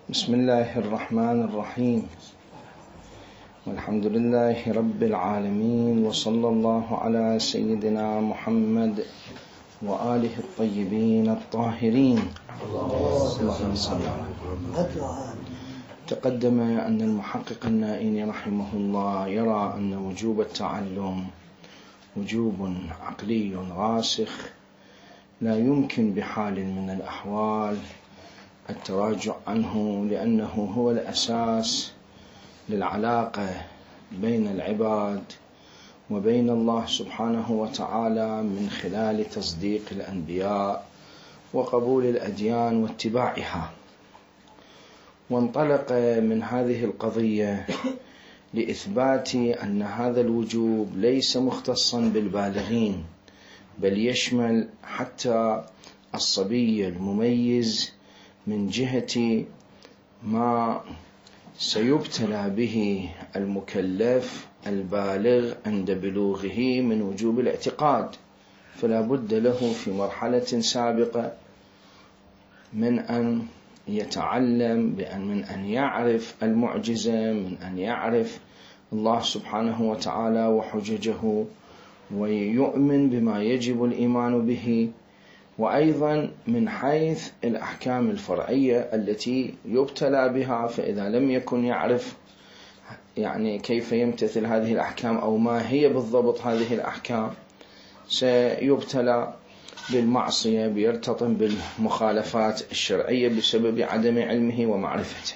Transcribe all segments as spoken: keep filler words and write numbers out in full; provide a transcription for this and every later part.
بسم الله الرحمن الرحيم، والحمد لله رب العالمين، وصلى الله على سيدنا محمد وآله الطيبين الطاهرين. اللهم صل على. تقدم أن المحقق النائيني رحمه الله يرى أن وجوب التعلم وجوب عقلي راسخ لا يمكن بحال من الأحوال التراجع عنه، لأنه هو الأساس للعلاقة بين العباد وبين الله سبحانه وتعالى من خلال تصديق الأنبياء وقبول الأديان واتباعها. وانطلق من هذه القضية لإثبات أن هذا الوجوب ليس مختصا بالبالغين، بل يشمل حتى الصبي المميز من جهة ما سيبتلى به المكلف البالغ عند بلوغه من وجوب الاعتقاد، فلا بد له في مرحلة سابقة من أن يتعلم بأن من أن يعرف المعجزة، من أن يعرف الله سبحانه وتعالى وحججه، ويؤمن بما يجب الإيمان به، وأيضا من حيث الأحكام الفرعية التي يبتلى بها. فإذا لم يكن يعرف يعني كيف يمتثل هذه الأحكام أو ما هي بالضبط هذه الأحكام، سيبتلى بالمعصية، بيرتطم بالمخالفات الشرعية بسبب عدم علمه ومعرفته.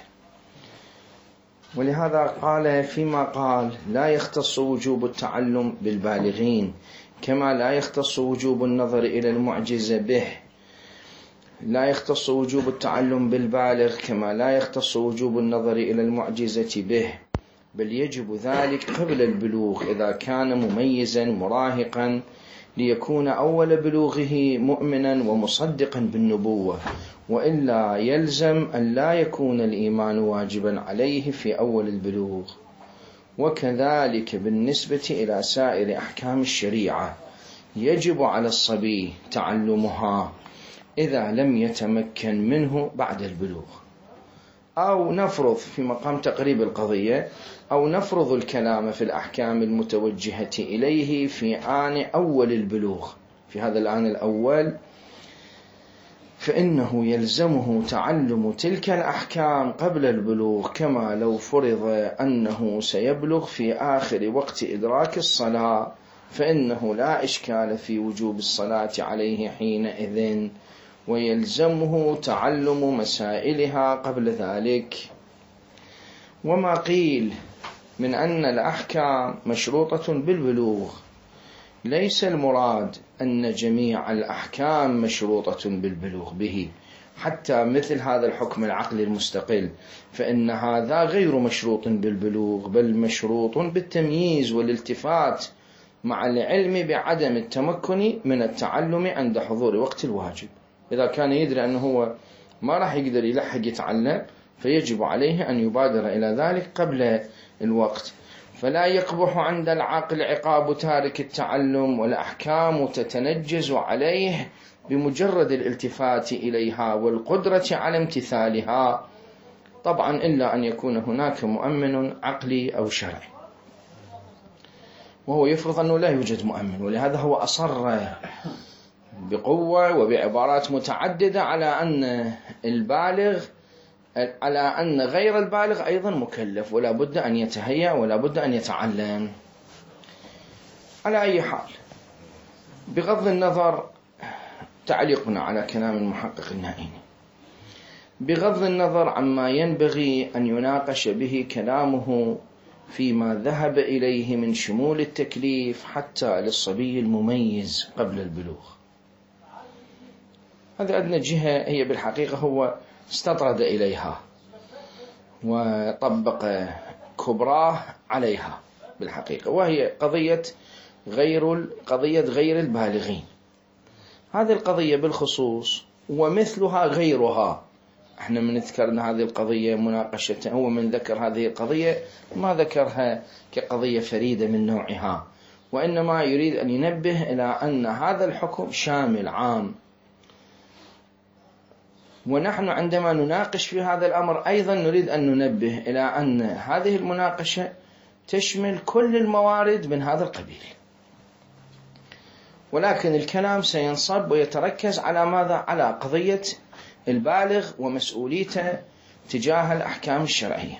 ولهذا قال فيما قال لا يختص وجوب التعلم بالبالغين، كما لا يختص وجوب النظر إلى المعجزة به. لا يختص وجوب التعلم بالبالغ كما لا يختص وجوب النظر إلى المعجزة به، بل يجب ذلك قبل البلوغ إذا كان مميزا مراهقا، ليكون أول بلوغه مؤمنا ومصدقا بالنبوة، وإلا يلزم أن لا يكون الإيمان واجبا عليه في أول البلوغ. وكذلك بالنسبة إلى سائر أحكام الشريعة يجب على الصبي تعلمها إذا لم يتمكن منه بعد البلوغ. أو نفرض في مقام تقريب القضية، أو نفرض الكلام في الأحكام المتوجهة إليه في آن أول البلوغ، في هذا الآن الأول، فإنه يلزمه تعلم تلك الأحكام قبل البلوغ، كما لو فرض أنه سيبلغ في آخر وقت إدراك الصلاة، فإنه لا إشكال في وجوب الصلاة عليه حينئذ، ويلزمه تعلم مسائلها قبل ذلك. وما قيل من أن الأحكام مشروطة بالبلوغ، ليس المراد أن جميع الأحكام مشروطة بالبلوغ به، حتى مثل هذا الحكم العقلي المستقل، فإن هذا غير مشروط بالبلوغ، بل مشروط بالتمييز والالتفات مع العلم بعدم التمكن من التعلم عند حضور وقت الواجب. إذا كان يدري أنه هو ما راح يقدر يلحق يتعلم، فيجب عليه أن يبادر إلى ذلك قبل الوقت. فلا يقبح عند العاقل عقاب تارك التعلم، والأحكام تتنجز عليه بمجرد الالتفات إليها والقدرة على امتثالها، طبعا إلا أن يكون هناك مؤمن عقلي أو شرعي، وهو يفرض أنه لا يوجد مؤمن، ولهذا هو أصر بقوة وبعبارات متعددة على أن البالغ على أن غير البالغ أيضا مكلف، ولا بد أن يتهيأ ولا بد أن يتعلم. على أي حال، بغض النظر تعليقنا على كلام المحقق النائيني، بغض النظر عما ينبغي أن يناقش به كلامه فيما ذهب إليه من شمول التكليف حتى للصبي المميز قبل البلوغ، هذا أدنى جهة هي بالحقيقة هو استطرد إليها وطبق كبراه عليها بالحقيقة، وهي قضية غير قضية غير البالغين. هذه القضية بالخصوص ومثلها غيرها، احنا من ذكرنا هذه القضية مناقشة، هو من ذكر هذه القضية ما ذكرها كقضية فريدة من نوعها، وإنما يريد أن ينبه إلى أن هذا الحكم شامل عام ونحن عندما نناقش في هذا الأمر أيضا نريد أن ننبه إلى أن هذه المناقشة تشمل كل الموارد من هذا القبيل، ولكن الكلام سينصب ويتركز على ماذا؟ على قضية البالغ ومسؤوليته تجاه الأحكام الشرعية.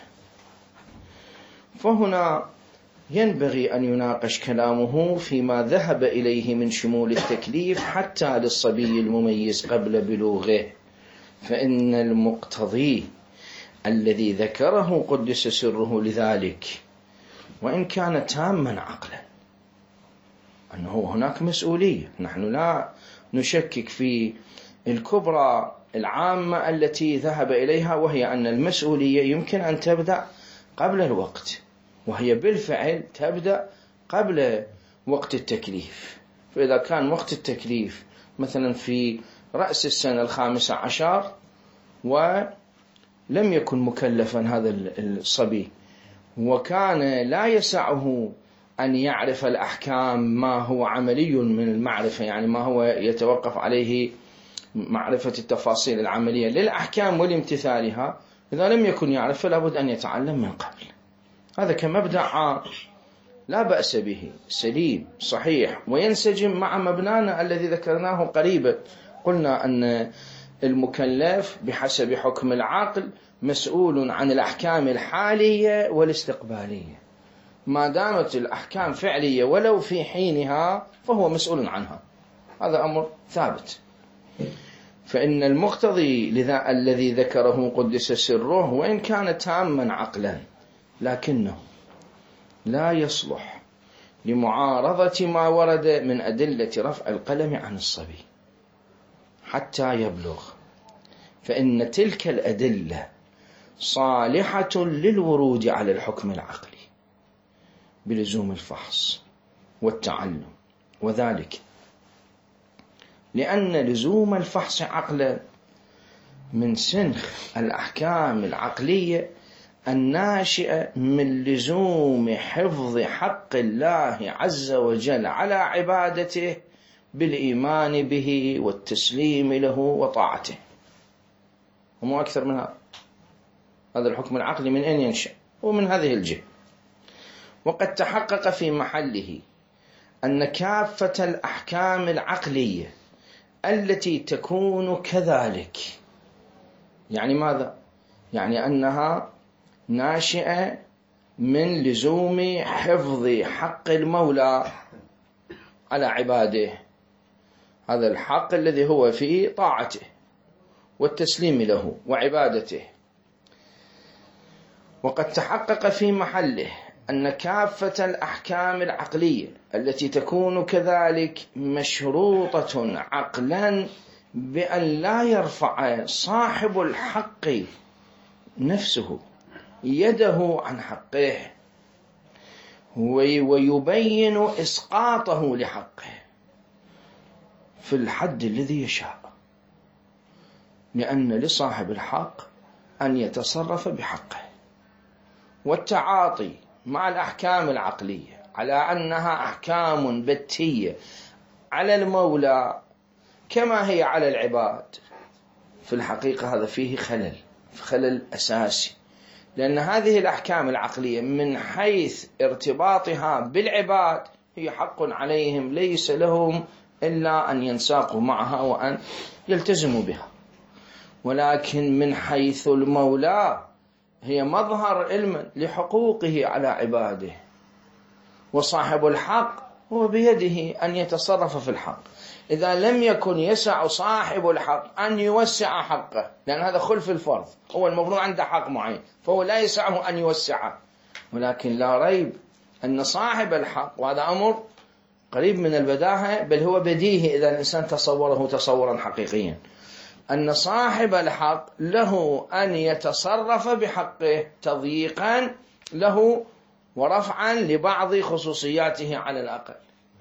فهنا ينبغي أن يناقش كلامه فيما ذهب إليه من شمول التكليف حتى للصبي المميز قبل بلوغه، فإن المقتضي الذي ذكره قدس سره لذلك وإن كان تاما عقلا أنه هناك مسؤولية. نحن لا نشكك في الكبرى العامة التي ذهب إليها، وهي أن المسؤولية يمكن أن تبدأ قبل الوقت، وهي بالفعل تبدأ قبل وقت التكليف. فإذا كان وقت التكليف مثلا في رأس السنة الخامسة عشر ولم يكن مكلفا هذا الصبي، وكان لا يسعه أن يعرف الأحكام ما هو عملي من المعرفة، يعني ما هو يتوقف عليه معرفة التفاصيل العملية للأحكام والامتثالها، إذا لم يكن يعرف لابد أن يتعلم من قبل. هذا كمبدأ عام لا بأس به، سليم صحيح، وينسجم مع مبنانا الذي ذكرناه قريبا. قلنا أن المكلف بحسب حكم العقل مسؤول عن الأحكام الحالية والاستقبالية، ما دامت الأحكام فعلية ولو في حينها فهو مسؤول عنها، هذا أمر ثابت. فإن المقتضي لذا الذي ذكره قدس سره وإن كان تاما عقلا، لكنه لا يصلح لمعارضة ما ورد من أدلة رفع القلم عن الصبي حتى يبلغ، فإن تلك الأدلة صالحة للورود على الحكم العقلي بلزوم الفحص والتعلم، وذلك لأن لزوم الفحص عقلا من سنخ الأحكام العقلية الناشئة من لزوم حفظ حق الله عز وجل على عبادته بالإيمان به والتسليم له وطاعته، ومو أكثر من هذا. هذا الحكم العقلي من أين ينشأ؟ ومن هذه الجهة. وقد تحقق في محله أن كافة الأحكام العقلية التي تكون كذلك، يعني ماذا؟ يعني أنها ناشئة من لزوم حفظ حق المولى على عباده، هذا الحق الذي هو في طاعته والتسليم له وعبادته. وقد تحقق في محله أن كافة الأحكام العقلية التي تكون كذلك مشروطة عقلا بأن لا يرفع صاحب الحق نفسه يده عن حقه ويبين إسقاطه لحقه في الحد الذي يشاء، لأن لصاحب الحق أن يتصرف بحقه. والتعاطي مع الأحكام العقلية على أنها أحكام بتية على المولى كما هي على العباد، في الحقيقة هذا فيه خلل، خلل أساسي، لأن هذه الأحكام العقلية من حيث ارتباطها بالعباد هي حق عليهم، ليس لهم إلا أن ينساقوا معها وأن يلتزموا بها، ولكن من حيث المولى هي مظهر علم لحقوقه على عباده، وصاحب الحق هو بيده أن يتصرف في الحق. إذا لم يكن يسع صاحب الحق أن يوسع حقه، لأن هذا خلف الفرض، هو المفروض عنده حق معين فهو لا يسعه أن يوسعه، ولكن لا ريب أن صاحب الحق، وهذا أمر قريب من البداهة بل هو بديهي إذا الإنسان تصوره تصورا حقيقيا، أن صاحب الحق له أن يتصرف بحقه تضييقا له ورفعا لبعض خصوصياته على الأقل.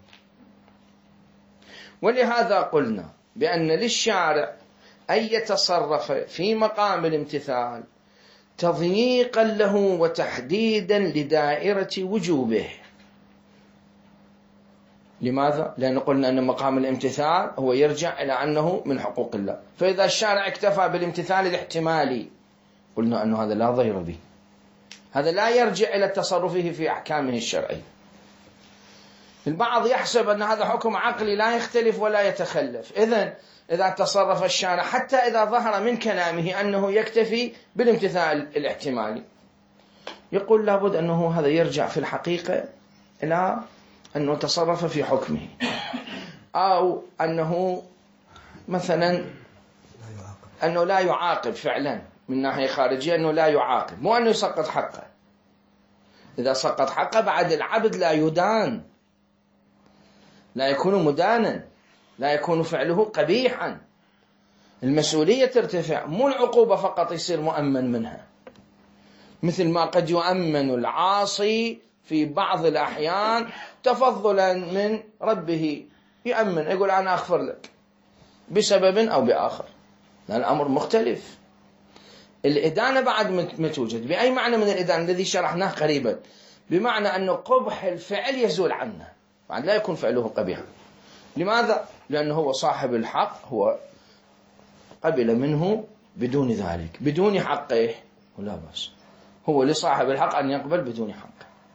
ولهذا قلنا بأن للشارع أن يتصرف في مقام الامتثال تضييقا له وتحديدا لدائرة وجوبه، لماذا؟ لأن قلنا أن مقام الامتثال هو يرجع إلى أنه من حقوق الله. فإذا الشارع اكتفى بالامتثال الاحتمالي قلنا أنه هذا لا ضير به، هذا لا يرجع إلى تصرفه في أحكامه الشرعية. البعض يحسب أن هذا حكم عقلي لا يختلف ولا يتخلف. إذن إذا تصرف الشارع حتى إذا ظهر من كلامه أنه يكتفي بالامتثال الاحتمالي، يقول لابد أنه هذا يرجع في الحقيقة إلى أنه تصرف في حكمه، أو أنه مثلا أنه لا يعاقب فعلا من ناحية خارجية، أنه لا يعاقب، مو أنه يسقط حقه. إذا سقط حقه بعد العبد لا يدان، لا يكون مدانا، لا يكون فعله قبيحا، المسؤولية ترتفع، مو العقوبة فقط يصير مؤمن منها، مثل ما قد يؤمن العاصي في بعض الأحيان تفضلا من ربه، يؤمن يقول أنا أغفر لك بسبب أو بآخر، الأمر مختلف. الإدانة بعد ما توجد بأي معنى من الإدانة الذي شرحناه قريبا، بمعنى أن قبح الفعل يزول عنه، بعد لا يكون فعله قبيحا. لماذا؟ لأنه هو صاحب الحق، هو قبل منه بدون ذلك، بدون حقه، ولا بس هو لصاحب الحق أن يقبل بدون حق.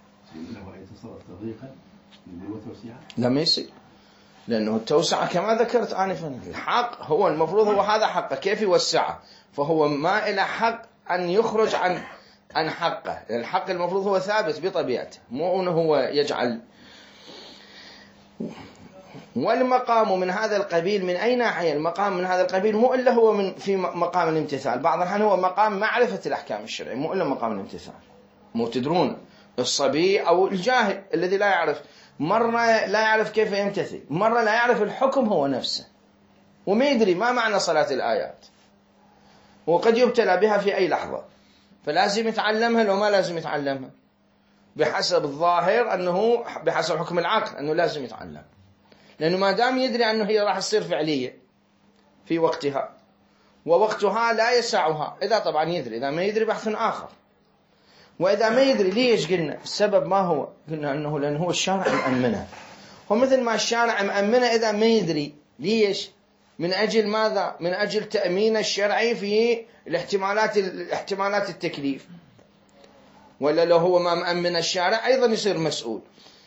لم يصير، لأنه التوسعة كما ذكرت آنفا، الحق هو المفروض هو هذا حقه، كيف يوسعه؟ فهو ما إلى حق أن يخرج عن عن حقه، لأن الحق المفروض هو ثابت بطبيعته، مو أنه هو يجعل. والمقام من هذا القبيل من أي ناحية؟ المقام من هذا القبيل مو إلا هو من في مقام الامتثال، بعض الأحيان هو مقام معرفة الأحكام الشرعية، مو إلا مقام الامتثال. مو تدرون الصبي أو الجاهل الذي لا يعرف، مرة لا يعرف كيف يمتثل، مرة لا يعرف الحكم هو نفسه، وما يدري ما معنى صلاة الآيات، وقد يبتلى بها في أي لحظة، فلازم يتعلمها لو ما لازم يتعلمها بحسب الظاهر، أنه بحسب حكم العقل أنه لازم يتعلم، لأنه ما دام يدري أنه هي راح تصير فعلية في وقتها، ووقتها لا يسعها. إذا طبعا يدري، إذا ما يدري بحث آخر. وإذا ما يدري ليش قلنا السبب ما هو؟ قلنا أنه لأنه هو الشارع مأمنه، ومثل ما الشارع مأمنه إذا ما يدري ليش، من أجل ماذا؟ من أجل تأمين الشرعي في الاحتمالات الاحتمالات التكليف. ولا لو هو ما مأمن الشارع أيضا يصير مسؤول.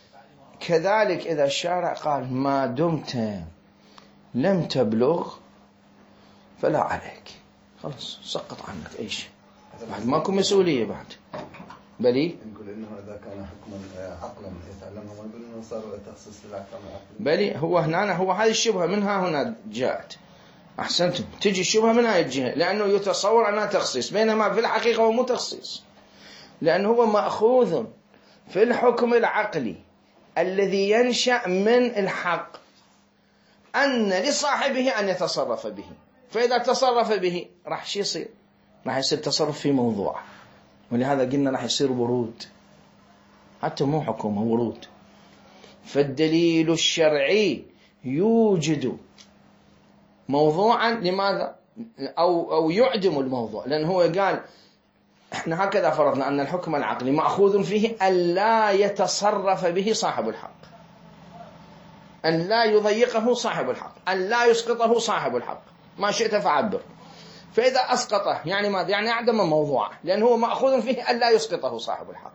كذلك إذا الشارع قال ما دمت لم تبلغ فلا عليك، خلاص سقط عنك أي شيء، بعد ماكو مسؤولية بعد. بلي نقول إنه إذا كان حكما عقلا يتعلمه، ما نقول إنه صار تخصيص للأحكام العقلية. بلي هو هنا، هو هذه الشبهة منها هنا جاءت. أحسنتم، تجي الشبهة من هاي الجهة، لأنه يتصور أنها تخصيص، بينما في الحقيقة هو مو تخصيص، لأنه هو مأخوذ في الحكم العقلي الذي ينشأ من الحق أن لصاحبه أن يتصرف به، فإذا تصرف به راح شي يصير؟ راح يصير تصرف في موضوع، ولهذا قلنا راح يصير ورود، حتى مو حكومة، ورود. فالدليل الشرعي يوجد موضوعا، لماذا؟ أو, أو يعدم الموضوع، لأن هو قال احنا هكذا فرضنا أن الحكم العقلي مأخوذ فيه أن لا يتصرف به صاحب الحق، أن لا يضيقه صاحب الحق، أن لا يسقطه صاحب الحق، ما شئت فعبر. فإذا أسقطه يعني ماذا؟ يعني أعدم موضوعه، لأن هو مأخوذ فيه أن لا يسقطه صاحب الحق،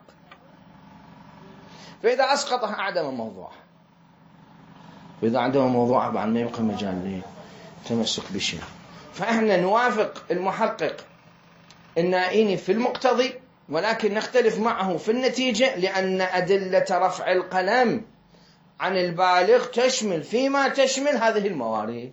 فإذا أسقطه أعدم موضوعه، وإذا عدم موضوعه بعد ما يبقى مجال للتمسك بشيء. فإحنا نوافق المحقق النائين في المقتضي، ولكن نختلف معه في النتيجة، لأن أدلة رفع القلم عن البالغ تشمل فيما تشمل هذه الموارد،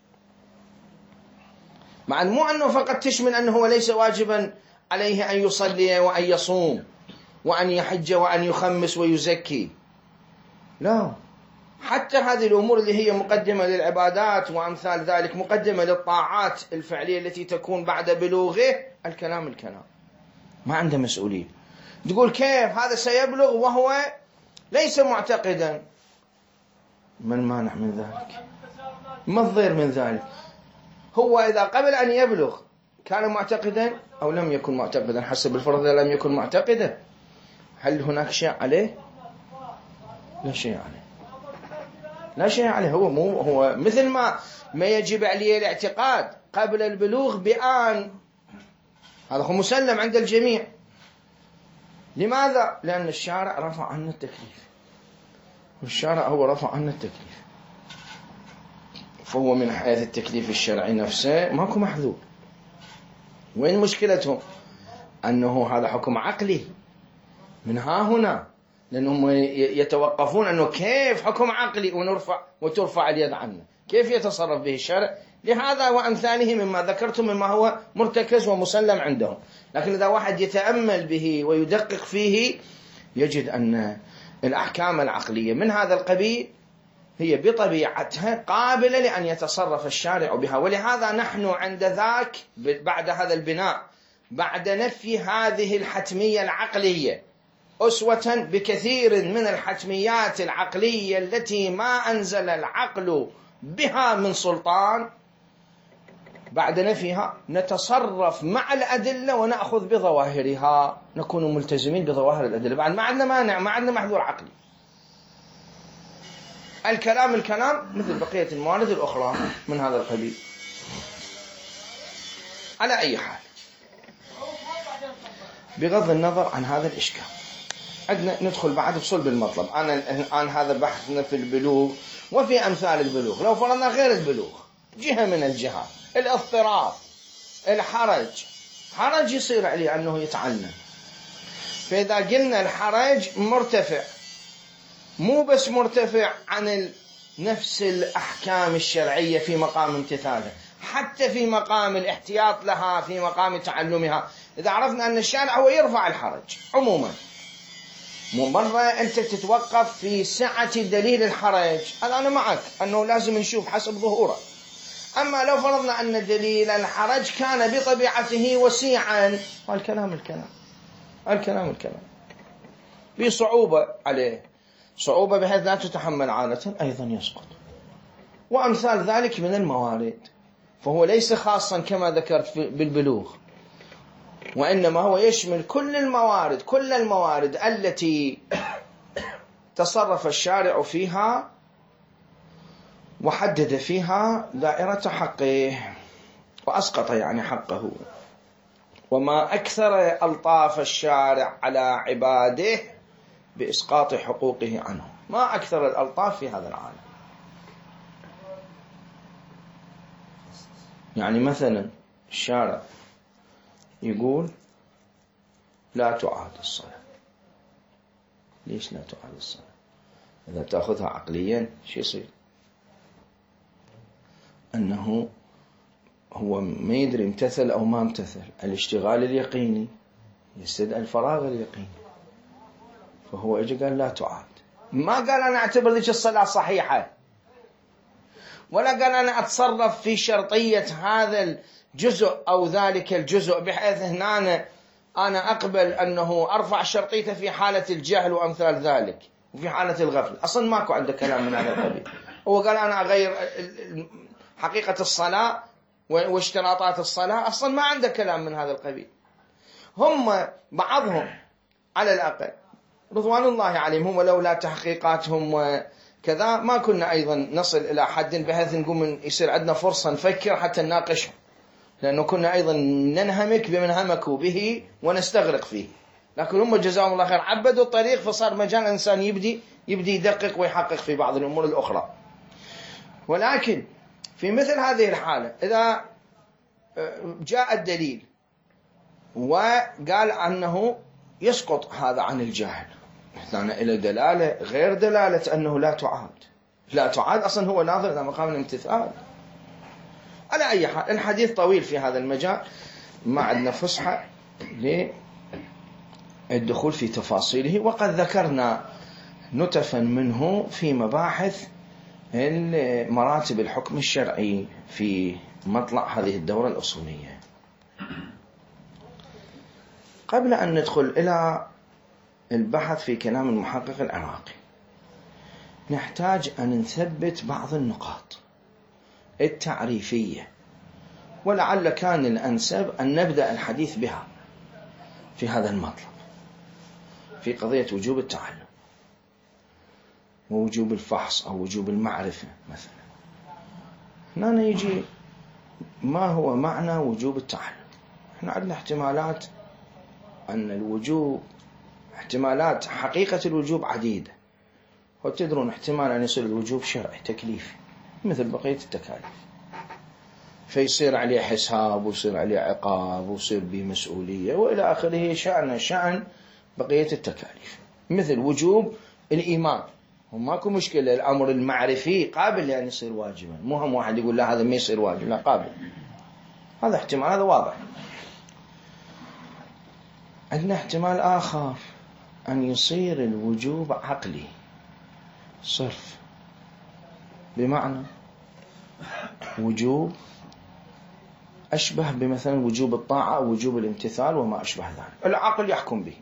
مع مو أنه فقط تشمل أنه هو ليس واجبا عليه أن يصلي وأن يصوم وأن يحج وأن يخمس ويزكي، لا، حتى هذه الأمور اللي هي مقدمة للعبادات وأمثال ذلك، مقدمة للطاعات الفعلية التي تكون بعد بلوغه، الكلام الكلام ما عنده مسؤولية. تقول كيف هذا سيبلغ وهو ليس معتقدا؟ ما المانع من ذلك؟ ما الضير من ذلك؟ هو إذا قبل أن يبلغ كان معتقدا أو لم يكن معتقدا، حسب الفرض لم يكن معتقدا، هل هناك شيء عليه؟ لا شيء عليه. لا شيء عليه. هو مو هو مثل ما ما يجب عليه الاعتقاد قبل البلوغ بآن، هذا هو مسلم عند الجميع. لماذا؟ لأن الشارع رفع عنا التكليف، والشارع هو رفع عنا التكليف، فهو من حيث التكليف الشرعي نفسه ماكو محذور. وين مشكلتهم؟ أنه هذا حكم عقلي من ها هنا، لأنهم يتوقفون أنه كيف حكم عقلي ونرفع وترفع اليد عنه، كيف يتصرف به الشرع؟ لهذا وأمثاله مما ذكرتم مما هو مرتكز ومسلم عندهم. لكن إذا واحد يتأمل به ويدقق فيه يجد أن الأحكام العقلية من هذا القبيل هي بطبيعتها قابلة لأن يتصرف الشارع بها. ولهذا نحن عند ذاك بعد هذا البناء، بعد نفي هذه الحتمية العقلية أسوة بكثير من الحتميات العقلية التي ما أنزل العقل بها من سلطان، بعد نفيها نتصرف مع الأدلة ونأخذ بظواهرها، نكون ملتزمين بظواهر الأدلة، بعد ما عندنا مانع، ما عندنا محذور عقلي. الكلام الكلام مثل بقية الموارد الأخرى من هذا القبيل. على أي حال، بغض النظر عن هذا الإشكال، عندنا ندخل بعد بصلب المطلب. أنا الآن هذا بحثنا في البلوغ وفي أمثال البلوغ. لو فرضنا غير البلوغ، جهة من الجهات، الاضطراب، الحرج، حرج يصير عليه أنه يتعلم. فإذا قلنا الحرج مرتفع، مو بس مرتفع عن نفس الأحكام الشرعية في مقام امتثالها، حتى في مقام الاحتياط لها، في مقام تعلمها. إذا عرفنا أن الشارع هو يرفع الحرج عموما، مو مرة أنت تتوقف في سعة دليل الحرج، هذا أنا معك أنه لازم نشوف حسب ظهوره. أما لو فرضنا أن دليل الحرج كان بطبيعته وسيعا، والكلام الكلام الكلام الكلام بصعوبة عليه، صعوبة بحيث لا تتحمل عادة، أيضا يسقط. وأمثال ذلك من الموارد. فهو ليس خاصا كما ذكرت بالبلوغ، وإنما هو يشمل كل الموارد، كل الموارد التي تصرف الشارع فيها وحدد فيها دائرة حقه وأسقط يعني حقه. وما أكثر ألطاف الشارع على عباده بإسقاط حقوقه عنه، ما أكثر الألطاف في هذا العالم. يعني مثلا الشارع يقول لا تعاد الصلاة. ليش لا تعاد الصلاة؟ إذا تأخذها عقليا شو يصير؟ أنه هو ما يدري امتثل أو ما امتثل. الاشتغال اليقيني يستدعي الفراغ اليقيني، فهو اجى قال لا تعاد. ما قال أنا أعتبر ذيك الصلاة صحيحة، ولا قال أنا أتصرف في شرطية هذا الجزء أو ذلك الجزء بحيث هنا أنا, أنا أقبل أنه أرفع شرطيته في حالة الجهل وأمثال ذلك وفي حالة الغفل. أصلا ماكو عنده كلام من هذا القبيل. هو قال أنا أغير حقيقة الصلاة واشتراطات الصلاة، أصلا ما عنده كلام من هذا القبيل. هم بعضهم على الأقل رضوان الله عليهم، هم لولا تحقيقاتهم وكذا ما كنا أيضا نصل إلى حد بحيث نقوم يصير عندنا فرصة نفكر حتى نناقشهم، لأنه كنا أيضا ننهمك بمن همكوا به ونستغرق فيه. لكن هم جزاهم الله خير عبدوا الطريق، فصار مجال الإنسان يبدي يبدي يدقق ويحقق في بعض الأمور الأخرى. ولكن في مثل هذه الحالة إذا جاء الدليل وقال أنه يسقط هذا عن الجاهل، لأن إلى دلالة غير دلالة أنه لا تعاد. لا تعاد أصلا هو ناظر إلى مقام الامتثال. على أي حال الحديث طويل في هذا المجال، ما عندنا فسحة للدخول في تفاصيله، وقد ذكرنا نتفا منه في مباحث مراتب الحكم الشرعي في مطلع هذه الدورة الأصولية. قبل أن ندخل إلى البحث في كلام المحقق العراقي، نحتاج أن نثبت بعض النقاط التعريفية، ولعل كان الأنسب أن نبدأ الحديث بها في هذا المطلب في قضية وجوب التعلم. ووجوب الفحص أو وجوب المعرفة مثلا. هنا يجي ما هو معنى وجوب التعلم. احنا عندنا احتمالات أن الوجوب، احتمالات حقيقة الوجوب عديدة، وتدرون احتمال أن يصير الوجوب شرعي تكليفي مثل بقية التكاليف، فيصير عليه حساب ويصير عليه عقاب ويصير به مسؤولية وإلى آخره، شأن شأن بقية التكاليف. مثل وجوب الإيمان، وماكو مشكلة الأمر المعرفي قابل لأن يصير واجبا، مو هم واحد يقول لا هذا ما يصير واجب، لا قابل، هذا احتمال، هذا واضح. عندنا احتمال آخر أن يصير الوجوب عقلي صرف، بمعنى وجوب أشبه بمثلا وجوب الطاعة أو وجوب الامتثال وما أشبه ذلك، العقل يحكم به.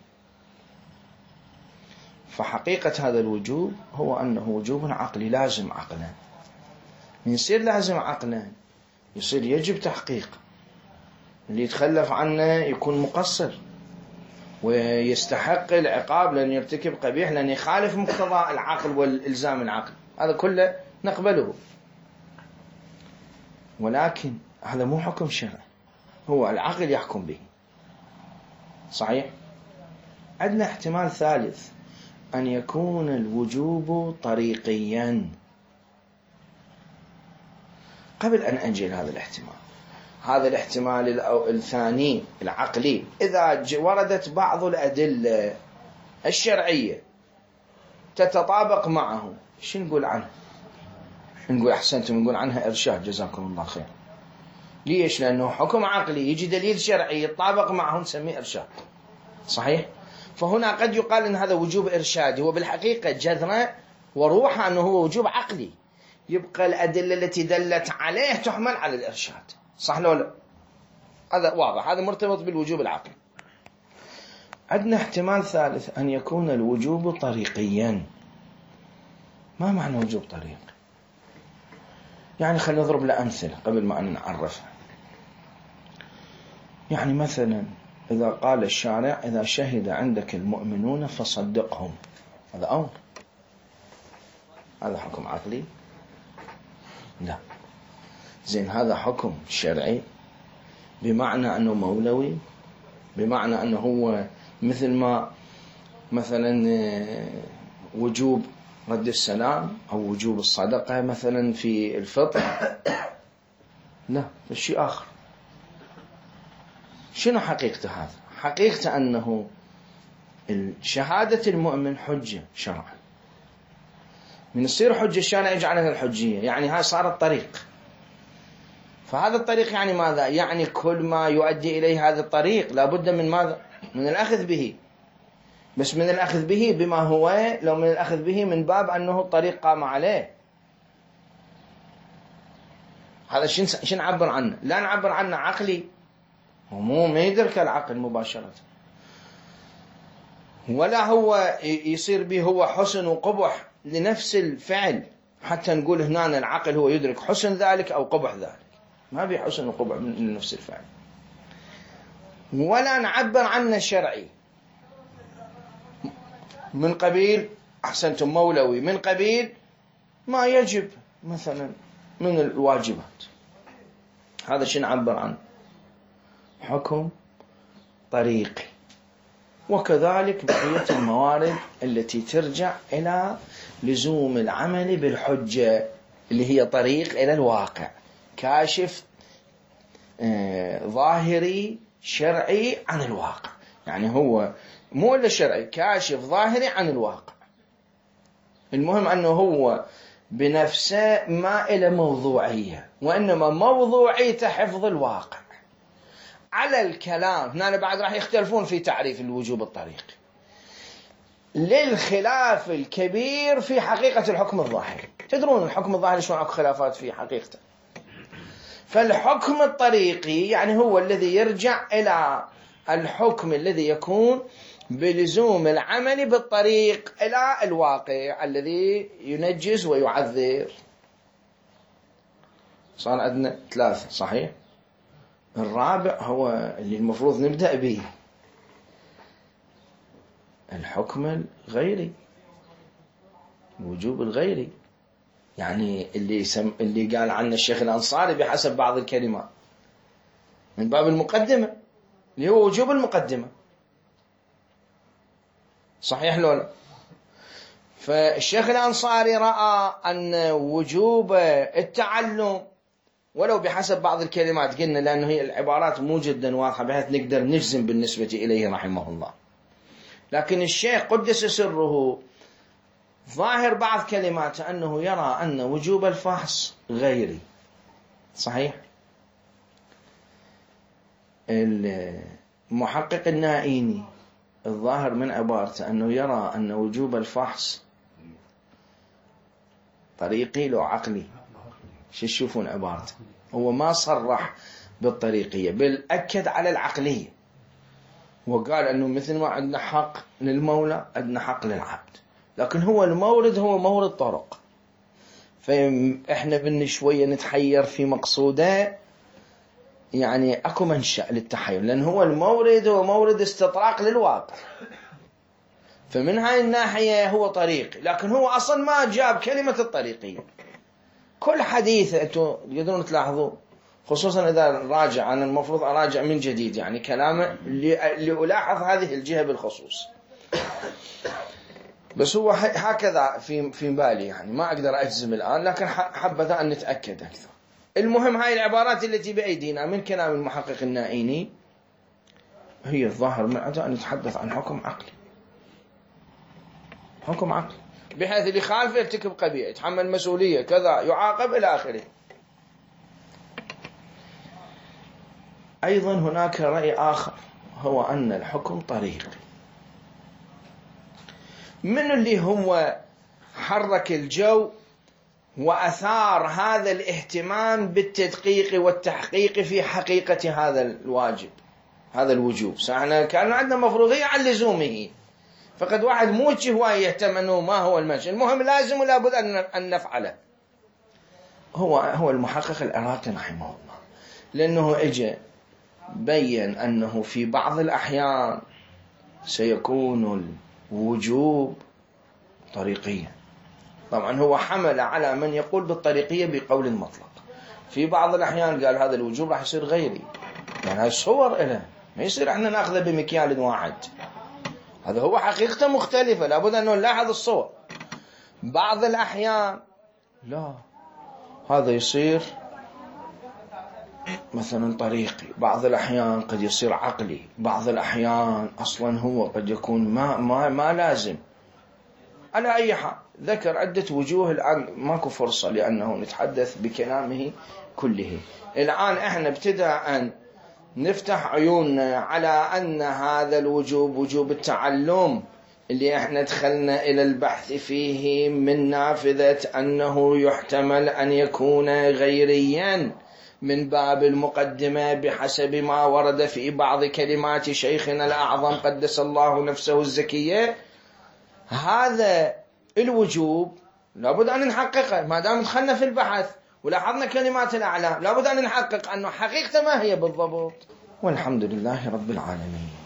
فحقيقة هذا الوجوب هو أنه وجوب عقلي لازم عقلا. من يصير لازم عقلا يصير يجب تحقيق، اللي يتخلف عنه يكون مقصر ويستحق العقاب لأن يرتكب قبيح، لأن يخالف مقتضى العقل والإلزام العقل، هذا كله نقبله. ولكن هذا مو حكم شرعي، هو العقل يحكم به، صحيح؟ عندنا احتمال ثالث أن يكون الوجوب طريقيا. قبل أن أجي لهذا الاحتمال، هذا الاحتمال الثاني العقلي إذا وردت بعض الأدلة الشرعية تتطابق معه، شو نقول عنه؟ نقول أحسنتم، نقول عنها إرشاد، جزاكم الله خير. ليش؟ لأنه حكم عقلي يجي دليل شرعي يتطابق معه نسميه إرشاد، صحيح؟ فهنا قد يقال أن هذا وجوب إرشادي، وبالحقيقة جذرا وروحا أنه هو وجوب عقلي، يبقى الأدلة التي دلت عليه تحمل على الإرشاد، صح لو لا؟ هذا واضح، هذا مرتبط بالوجوب العقلي. عندنا احتمال ثالث أن يكون الوجوب طريقيا. ما معنى وجوب طريق؟ يعني خلينا نضرب له أمثلة قبل ما أن نعرفها. يعني مثلا إذا قال الشارع إذا شهد عندك المؤمنون فصدقهم، هذا أمر، هذا حكم عقلي؟ لا. زين هذا حكم شرعي بمعنى أنه مولوي، بمعنى أنه هو مثل ما مثلا وجوب رد السلام أو وجوب الصدقة مثلا في الفطر، لا، فالشيء آخر. شنو حقيقته هذا؟ حقيقته أنه شهادة المؤمن حجة شرعا، من يصير حجة الشارع يجعلها الحجية، يعني هاي صارت طريق. فهذا الطريق يعني ماذا؟ يعني كل ما يؤدي إليه هذا الطريق لابد من ماذا؟ من الأخذ به، بس من الأخذ به بما هو، لو من الأخذ به من باب أنه الطريق قام عليه. هذا شن شن نعبر عنه؟ لا نعبر عنه عقلي، ومو ما يدرك العقل مباشرة، ولا هو يصير به هو حسن وقبح لنفس الفعل حتى نقول هنا العقل هو يدرك حسن ذلك أو قبح ذلك، ما بي حسن وقبح من نفس الفعل. ولا نعبر عنه شرعي من قبيل أحسنتم مولوي، من قبيل ما يجب مثلا من الواجبات، هذا شو نعبر عنه؟ حكم طريقي. وكذلك بقية الموارد التي ترجع إلى لزوم العمل بالحجة اللي هي طريق إلى الواقع، كاشف آه ظاهري شرعي عن الواقع، يعني هو مو إلا شرعي، كاشف ظاهري عن الواقع. المهم أنه هو بنفسه ما إلى موضوعية، وإنما موضوعية حفظ الواقع. على الكلام هنا بعد راح يختلفون في تعريف الوجوب الطريقي للخلاف الكبير في حقيقة الحكم الظاهري. تدرون الحكم الظاهري شلون اكو خلافات في حقيقته. فالحكم الطريقي يعني هو الذي يرجع إلى الحكم الذي يكون بلزوم العمل بالطريق إلى الواقع الذي ينجز ويعذر. صار عندنا ثلاثة، صحيح؟ الرابع هو اللي المفروض نبدأ به، الحكم الغيري. الوجوب الغيري، يعني اللي سم اللي قال عنه الشيخ الأنصاري بحسب بعض الكلمات من باب المقدمة اللي هو وجوب المقدمة. صحيح لو لا؟ فالشيخ الأنصاري رأى أن وجوب التعلم ولو بحسب بعض الكلمات، قلنا لأنه هي العبارات مو جدا واضحة بحيث نقدر نجزم بالنسبة إليه رحمه الله، لكن الشيخ قدس سره ظاهر بعض كلماته أنه يرى أن وجوب الفحص غيري. صحيح؟ المحقق النائيني الظاهر من عبارته أنه يرى أن وجوب الفحص طريقي لو عقلي. شو تشوفون عبارته؟ هو ما صرح بالطريقية بل أكد على العقلية، وقال أنه مثل ما عندنا حق للمولى عندنا حق للعبد، لكن هو المورد هو مورد طرق، فإحنا بن شوية نتحير في مقصوده، يعني أكو منشأ للتحير، لأن هو المورد هو مورد استطراق للواقع، فمن هاي الناحية هو طريق، لكن هو أصلا ما جاب كلمة الطريقية. كل حديث أنتم تقدرون تلاحظوا، خصوصا إذا راجع، أنا المفروض أراجع من جديد يعني كلامه لألاحظ هذه الجهة بالخصوص، بس هو هكذا في في بالي، يعني ما أقدر أجزم الآن، لكن حبذا أن نتأكد أكثر. المهم هاي العبارات التي بأيدينا من كلام المحقق النائيني هي الظاهر من أن نتحدث عن حكم عقلي، حكم عقلي بحيث اللي خالف يرتكب قبيح يتحمل مسؤولية كذا يعاقب إلى آخره. أيضا هناك رأي آخر هو أن الحكم طريقي، من اللي هو حرك الجو وأثار هذا الاهتمام بالتدقيق والتحقيق في حقيقة هذا الواجب هذا الوجوب. ساعنا كان عندنا مفروضية عن لزومه، فقد واحد موجه هواية يهتم أنه ما هو المنشأ، المهم لازم ولا بد أن نفعله. هو هو المحقق العراقي رحمه الله، لأنه إجا بين أنه في بعض الأحيان سيكون الوجوب طريقيا. طبعا هو حمل على من يقول بالطريقية بقول مطلق، في بعض الأحيان قال هذا الوجوب راح يصير غيري، يعني هاي الصور إله ما يصير احنا ناخذه بمكيال واحد، هذا هو حقيقته مختلفة، لابد أن نلاحظ الصور. بعض الأحيان لا، هذا يصير مثلا طريقي، بعض الأحيان قد يصير عقلي، بعض الأحيان أصلا هو قد يكون ما, ما, ما لازم. على أي حال ذكر عدة وجوه، الآن ماكو فرصة لأنه نتحدث بكلامه كله. الآن احنا ابتدأ أن نفتح عيوننا على أن هذا الوجوب وجوب التعلم اللي احنا دخلنا إلى البحث فيه من نافذة أنه يحتمل أن يكون غيريا من باب المقدمة بحسب ما ورد في بعض كلمات شيخنا الأعظم قدس الله نفسه الزكية. هذا الوجوب لابد أن نحققه ما دام دخلنا في البحث ولاحظنا كلمات الأعلام، لابد أن نحقق أنه حقيقة ما هي بالضبط. والحمد لله رب العالمين.